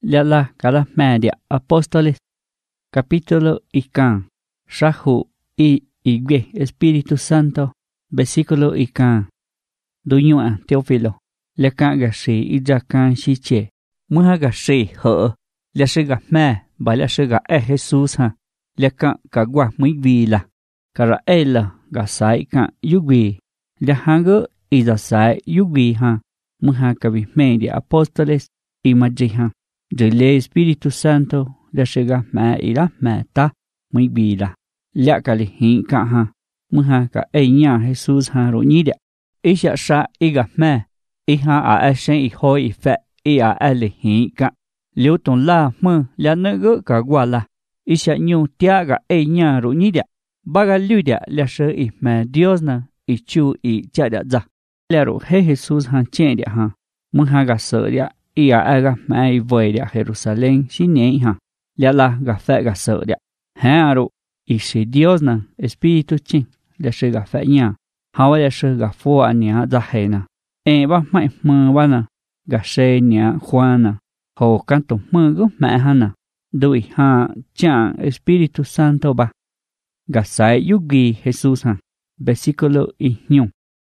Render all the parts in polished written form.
la cada media apóstoles. Capítulo ikan. Shahu igwe Espíritu Santo. Versículo ikan. Dunyua Teófilo. Leka gashi ijakan shiche. Muha gashi ho. Lashiga me. Balashiga Jesus ha. Leka kagwa muy vila. Kara ela gasai kan yugwi. Lahango izasai yugwi ha. Muha kabi media apóstoles. Imajiha. Dele Espíritu Santo. Lashiga me ila me ta. Muy vila. Lakali hinka ha. Muha ka enya Jesus ha ruñida. Isha sha iga me. Iha a ashen i hoi i fe. I a ali hinka. Liu ton la mơ la nơ ka guala. Isha nyu tiaga enya ruñida. Baga ludia la she i me Dios na. I chu i chada za. Lero he Jesus ha chen dia ha. Muha ga so dia. I a aga me i voi dia Jerusalén shine ha. La ga fe ga so dia. Ha ro. I si Dios na. Espíritu chin. La she ga fe nya. Hawa la she ga fo ania za he na. Ba mai mơ ba na. Ga she nia Juana. Ho canto mơ gu mẹ hana. Dui ha chan Espíritu Santo ba. Ga sai yugi Jesus ha. Versículo i nhung.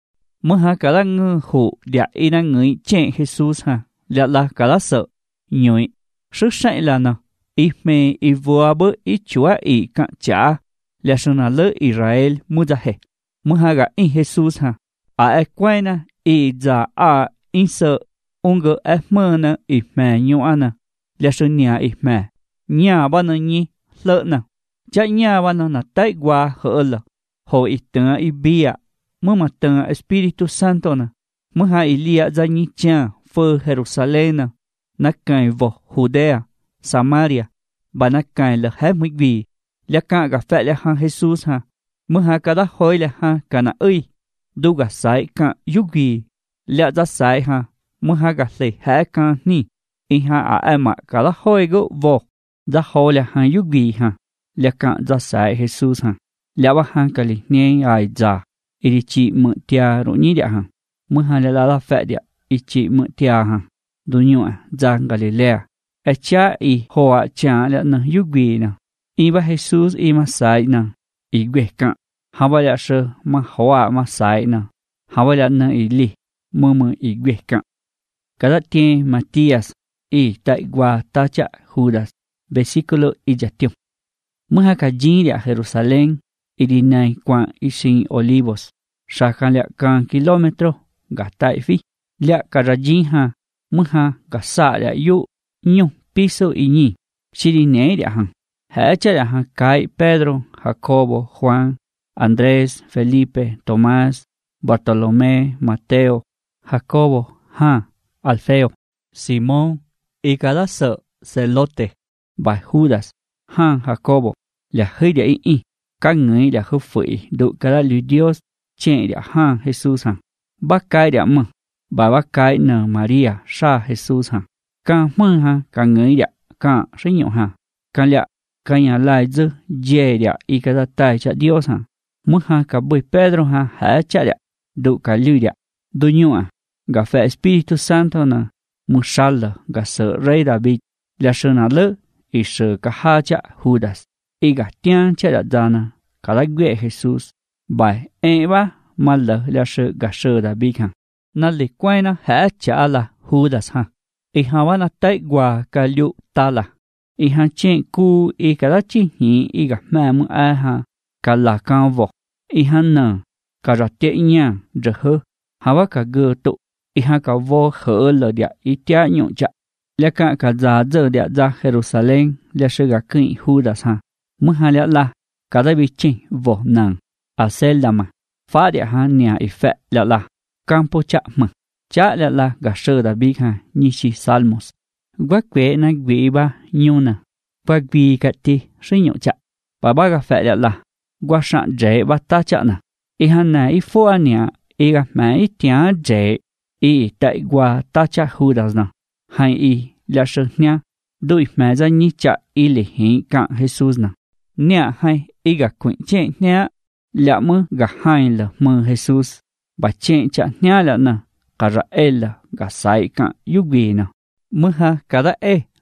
Mơ ha cả la ngư hụ địa y na ngưỡi chen Jesus ha. La cả la sợ. Nhoi. Sức sạy là na. I me i vua bơ i chúa i cạn trả. Là sơn na lơ Israel mu ra he. Mơ ha ga in Jesus ha. A quay na. I za a in sợ. Unga mơ na i me nyo ana. Là sơn nhà i me. Nhà ba na nhi. Lợ na. Cha nhà ba na tay qua hỡ là. Hồ i tanga i bia. Mơ mà tanga Espíritu Santo na. Mơ ha i lia za nhi cha. Phơ Jerusalén na. Na cài vô Judea. Samaria. Bà na cài là hết mấy vì. Là cả gặp phẹ là ha Jesus ha. Mơ ha cả đã hoi là ha cả na ơi. Đu gà sái cả yúc vì. Là ra sái ha. Mơ ha gà lệ hẽ cả ni. I ha à em mà cả đã hoi gỗ vô. Ra hoi là ha yúc vì ha. Là cả ra sái Jesus ha. Là bà ha cả lì nê ai ra. I đi chị mượn tia rộ nhí địa ha. Mơ ha là la phẹ địa. I chị mượn tia ha. Đu nhua ra Galilea. Cha i hoa cha là na yugi na. I ba Jesus i ma sai na. I gwe ka. Hawa ya sơ ma hoa ma sai na. Hawa ya na i li. Mơ i gwe ka. Kada tien Matías. I tại qua ta cha Judas. Versículo i jatium. Mơ ha ka jin ya Jerusalén. I di nai qua i sin Olivos. Sakan lea kan kilometro. Ga tai fi. Lea ka rajin ha. Mơ ha ka sa lea yu. Nhung piso y ñi. Chiri ne dia han. Hacha dia han kai Pedro, Jacobo, Juan, Andrés, Felipe, Tomás, Bartolomé, Mateo, Jacobo, Han, Alfeo, Simón, y cada celote, by Judas, Han, Jacobo, la hơi dia y. Các người dia hư phủy đủ cada lưu Dios chen dia Han Jesus han. Bác cái dia mơ. Bà bác cái nờ Maria sa Jesus han. Càng mơ ha, càng người địa, càng sinh nhộn ha. Càng lạ, càng nhà lại dư, dê địa, y cả ta tài cha Dios ha. Mơ ha, cả bùi Pedro ha, hả cha địa, đủ cả lưu địa. Đôi nhộn à, gà phê Espíritu Santo na, mơ sal gà sợ rey David, là sợ nà lỡ, y sợ cả ha cha Judas. Y gà tiang cha địa ra na, cả lại ghê Jesus. Bài, ba, mà lỡ là sợ David ha. Nà lì quay na, hả cha là Judas ha. I hawa na tai gua ka liu tala. I han chen ku i ka da chi hi i ga ma mu a ha. Ka la kan vo. I han na. Ka ra te nyang zhe he. Hawa ka ge tu. I han ka vo he le dia i tia nyong cha. Le ka za zhe dia za Jerusalén. Le she ga kin Judas ha. Mu ha le la. Ka da bi chen vo nang. A sel da ma. Fa dia ha nia i fe le la. Campo cha ma. Cha la ga sơ da bi ha ni chi salmos. Gwa kwe na gwi ba nyu na. Gwa gwi ka ti shi nyu cha. Ba ga fa la. Gwa shan je ba ta cha na. I han na i fo ania. I ga ma i tia je. I tai gwa ta cha Judas na. Hai i la sơ nya. Dui ma za ni cha i li hi ka Jesus na. Nia hai i ga kwin chen nia. La mơ ga hai la mơ Jesus. Ba chen cha nia la na. Cả ella ga sai ka yugi na. Mơ ha cả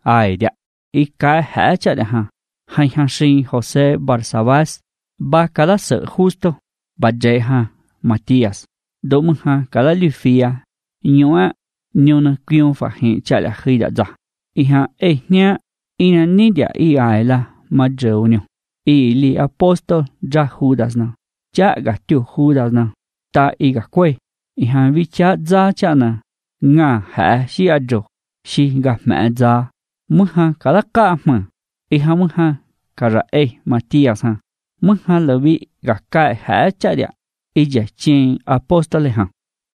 ai dia i cái hả cha dia ha hay ha sinh Jose Barsabas ba cada sợ justo ba dễ ha Matias đúng ha cada lifia nhua nhuna kion fa hiện cha dia khi đã ra i ha nia ina ni dia i ai la ma jeunio i li apostol ja Judas na cha ga tu Judas na ta i ga kwe i ha vi cha za cha na nga ha si ajo si ga ma za mu ha kala ka ma i ha mu ha kara Matias ha mu ha lo vi ga ka ha cha dia i ja chin apostol ha